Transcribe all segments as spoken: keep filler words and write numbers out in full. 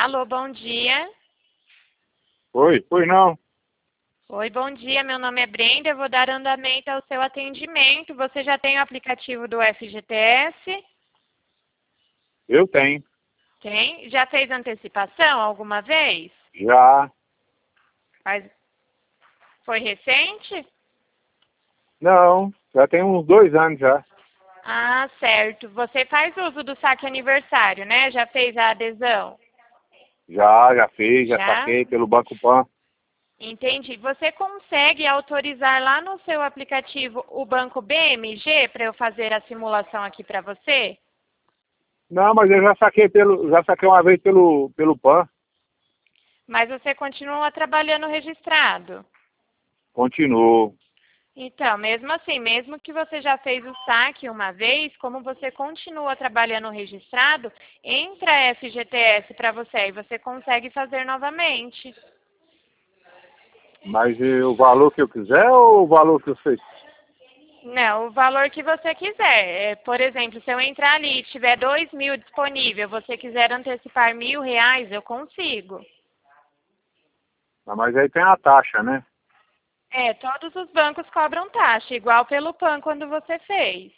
Alô, bom dia. Oi, oi não. Oi, bom dia. Meu nome é Brenda. Eu vou dar andamento ao seu atendimento. Você já tem o aplicativo do F G T S? Eu tenho. Tem. Já fez antecipação alguma vez? Já. Faz... Foi recente? Não, já tem uns dois anos já. Ah, certo. Você faz uso do saque aniversário, né? Já fez a adesão? Já, já fiz, já Já? saquei pelo Banco Pan. Entendi. Você consegue autorizar lá no seu aplicativo o banco B M G para eu fazer a simulação aqui para você? Não, mas eu já saquei pelo, já saquei uma vez pelo, pelo Pan. Mas você continua trabalhando registrado. Continuo. Então, mesmo assim, mesmo que você já fez o saque uma vez, como você continua trabalhando registrado, entra a F G T S para você e você consegue fazer novamente. Mas e o valor que eu quiser ou o valor que você... Não, o valor que você quiser. É, por exemplo, se eu entrar ali e tiver dois mil disponível, você quiser antecipar mil reais, eu consigo. Ah, mas aí tem a taxa, né? É, todos os bancos cobram taxa, igual pelo Pan quando você fez.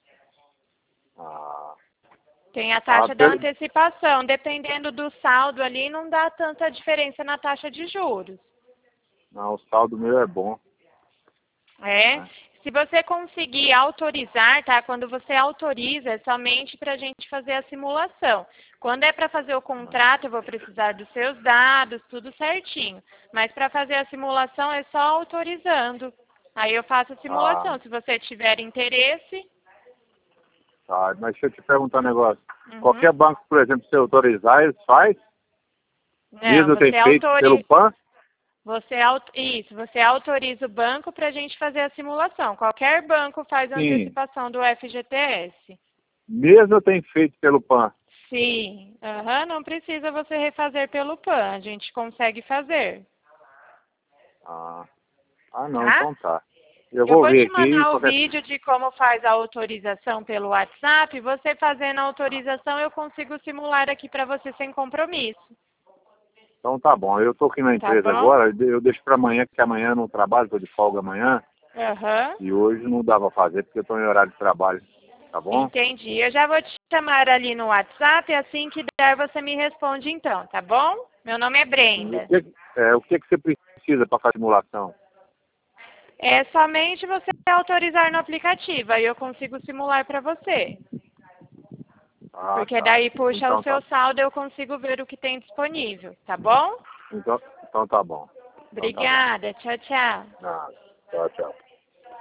Ah, Tem a ah, taxa da pelo... antecipação. Dependendo do saldo ali, não dá tanta diferença na taxa de juros. Não, o saldo meu é bom. É. Né? Se você conseguir autorizar, tá? Quando você autoriza, é somente para a gente fazer a simulação. Quando é para fazer o contrato, eu vou precisar dos seus dados, tudo certinho. Mas para fazer a simulação é só autorizando. Aí eu faço a Ah, simulação. Se você tiver interesse. tá. Mas deixa eu te perguntar um negócio. Uhum. Qualquer banco, por exemplo, se autorizar, eles faz? Não, Mesmo eu ter você feito pelo autoriza. Pan? Você, auto- isso, você autoriza o banco para a gente fazer a simulação. Qualquer banco faz a Sim. antecipação do F G T S. Mesmo eu tenho feito pelo Pan. Sim, aham, não precisa você refazer pelo Pan, a gente consegue fazer, Ah, ah não, tá? então tá. Eu Eu vou vou ver te aqui. mandar o Qualquer... vídeo de como faz a autorização pelo WhatsApp. Você fazendo a autorização, eu consigo simular aqui para você sem compromisso, Então tá bom. Eu tô aqui na tá empresa bom? agora. Eu deixo para amanhã, porque amanhã eu não trabalho, tô de folga amanhã. Aham. E hoje não dá pra fazer, porque eu tô em horário de trabalho. Tá bom? Entendi. Eu já vou te chamar ali no WhatsApp, assim que der você me responde então, tá bom? Meu nome é E o Brenda. que, é, o que, que você precisa para fazer simulação? É somente você autorizar no aplicativo, aí eu consigo simular para você. Ah, Porque tá. daí puxa o Então tá. seu saldo e eu consigo ver o que tem disponível, tá bom? Então, então tá bom. Então tá bom. Obrigada, tchau, tchau. Ah, tchau, tchau.